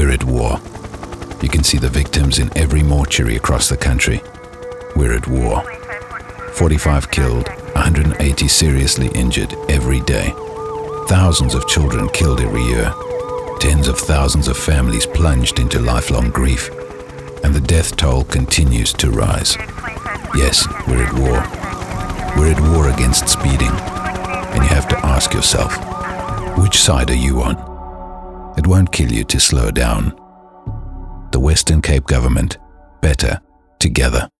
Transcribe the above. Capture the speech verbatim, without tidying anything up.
We're at war. You can see the victims in every mortuary across the country. We're at war. forty-five killed, one hundred eighty seriously injured every day. Thousands of children killed every year. Tens of thousands of families plunged into lifelong grief. And the death toll continues to rise. Yes, we're at war. We're at war against speeding. And you have to ask yourself, which side are you on? It won't kill you to slow down. The Western Cape Government, better together.